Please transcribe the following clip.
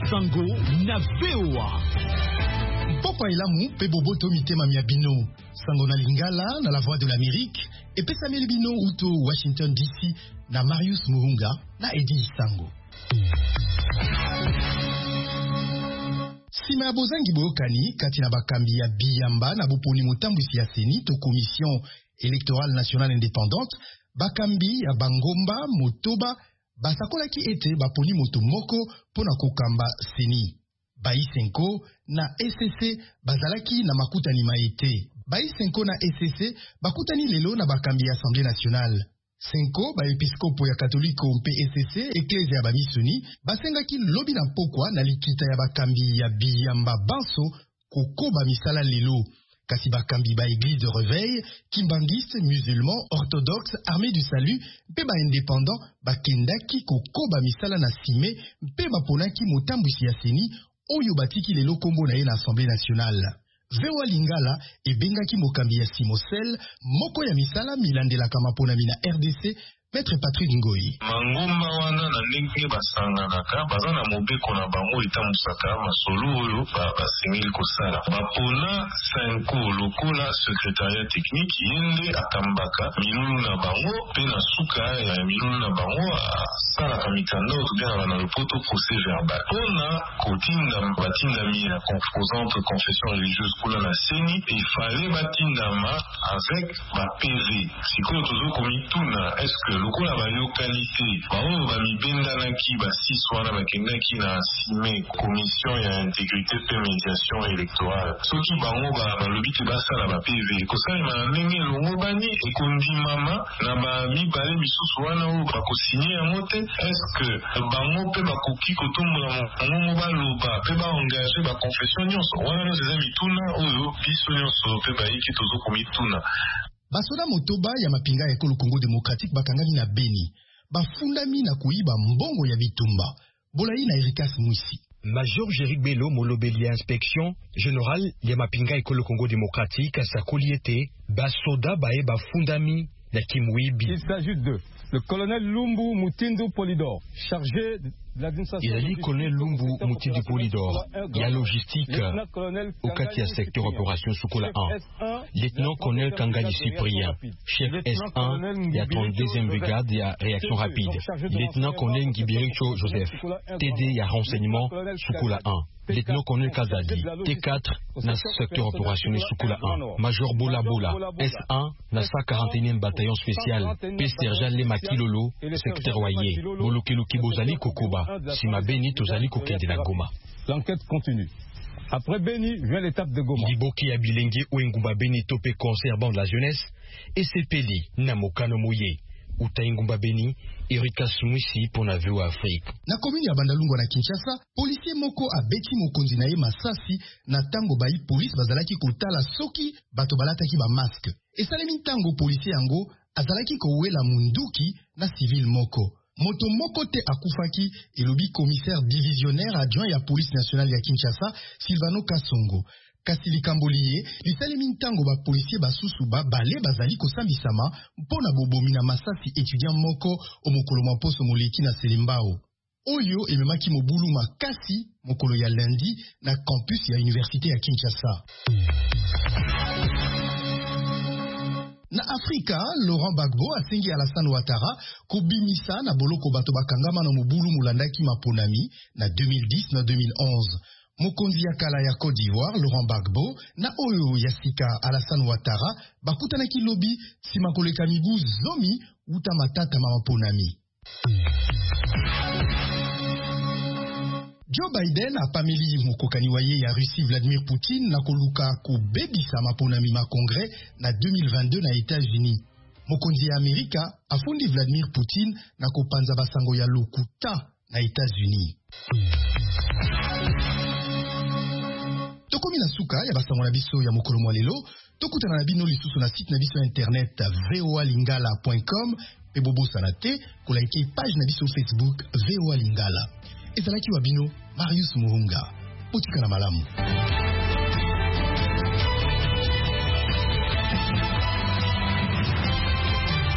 Sango na VOA. Papa Elamu pe boboto mitema mia bino. Sango na Lingala na la voix de l'Amérique et pesa bino uto Washington DC na Marius Muhunga na Edi Sango. Sima bozangi boyokani kati na bakambi ya biyamba na boponi motambwisi ya seni to commission électorale nationale indépendante bakambi ya bangomba motoba basakolaki ete baponi moto moko pona kokamba seni. Baisenko na SCC bazalaki na makutani maete. Baisenko na SCC bakutani lelo na bakambi ya Assemblée nationale. Senko ba episkopo ya Katoliko mpe SCC eklezia ya bamisuni basengaki lobi na pokwa na likita ya bakambi ya biyamba banso kokoba misala lelo. Kasi bakambi ba église de réveil, kimbangiste, musulman, orthodoxe, armée du salut, mpe ba indépendant bakendaki kokoba misala na sime mpe baponaki motambwisi ya seni oyo batiki lelo kombo na ye na Assemblée nationale. VOA Lingala ebengaki mokambi ya Simosel moko ya misala milandelaka maponami na RDC Maître Patrick Ngoyi. Mangomba wana na ndenge basanganaka baza na mobeko na bango etamusaka masolo oyo basengeli kosala. Bapona Senko lokola secrétariat technique yende akambaka milulu na bango pe na suka ya milulu na bango asalaka mikanda otubena na lopoto procès verbal. Pona kotinda batindami ya composante confession religieuse kula na seni ifale batindama avec ba PV. Sikoyo tozokomituna est-ce lokola bayokalité baoyo bamibendanaki basis wana bakendaki na sime commission ya intégrité pe médiation électorale soki bango balobi te basala ba PV kosalema na ndenge elongo bani ekondimama na bamibale misusu wana oyo bakosinye yango te estce bango mpe bakoki kotombola mongongo baloba mpe baengage baconfession nyonso wana nyonso eza mituna oyo biso nyonso mpe bayiki tozokomituna. Basoda motoba ya mapinga ya ekolo Congo démocratique bakangami na Beni bafundami na kuiba mbongo ya bitumba bolayi na Erikas Mwisi. Major Jéric Bello molobeli ya inspection générale ya mapinga ekolo Congo démocratique asakoli ete basoda baye bafundami na kimwibi. Il s'agit de le colonel Lumbu Mutindu Polidor, chargé il a dit colonel Lumbu Mutindu Polidor, il y a logistique au quartier secteur opération Soukola 1. Lieutenant colonel Kangali Cyprien, chef S1, il y a 32e brigade, il y a réaction rapide. Lieutenant colonel Ngibiricho Joseph, TD, il y a renseignement Soukola 1. Lieutenant colonel Kazadi, T4, na secteur opérationnel Soukola 1. Major Bola Bola, S1, na 141e bataillon spécial, P. Sergent Lemaki Lolo, secteur Waye, Bolokelo Kibozali Kokoba, Sima Beni Tozali Kokende na Goma. L'enquête continue. Après Beni vient l'étape de Goma. Liboki Abilenge Ouengumba Beni Topé conservant de la jeunesse, et Sepeli Namokano Moye. Utaingumba Beni, Erika Smwisi pour la VOA Afrique. Na commune ya Bandalungwa na Kinshasa, policier moko abeti mokonzi na ye masasi na tango bayi police bazalaki kotala soki bato balataki ba masque. Esalemi tango policier yango azalaki kowela munduki na civil moko. Moto moko te akufaki elobi commissaire divisionnaire adjoint ya police nationale ya Kinshasa Silvano Kasongo. Kasi likamboliye lisalemi ntango ba policier basusu bale bazali kosambisama mpona bobomi na masasi étudiant moko omokolo maposo moleki na Selimbao. Oyo ememaki mobulu makasi mokolo ya lundi na campus ya université ya Kinshasa. Na Afrika, Laurent Gbagbo asengi Alassane Ouattara kobimisa na boloko bato bakangama na mobulu mulandaki maponami na 2010 na 2011. Mokonzi ya kala ya Côte d'Ivoire, Laurent Gbagbo, na oyo ya sika Alassane Ouattara, bakutanaki lobi sima koleka mibu zomi uta matata maponami. Joe Biden apameli mokokani wa ye ya Russie Vladimir Poutine na koluka kobebisa maponami ma Congrès na 2022 na États-Unis. Mokonzi ya Amerika afundi Vladimir Poutine na kopanza basango ya lokuta na États-Unis. Tokomi na suka ya basango na biso ya mokolo mwa lelo, tokutana na bino lisusu na site na biso internet voalingala.com pe bobosana te kolaike page na biso Facebook VOA Lingala. Ezalaki wa bino Marius Muhunga. Potika na malamu.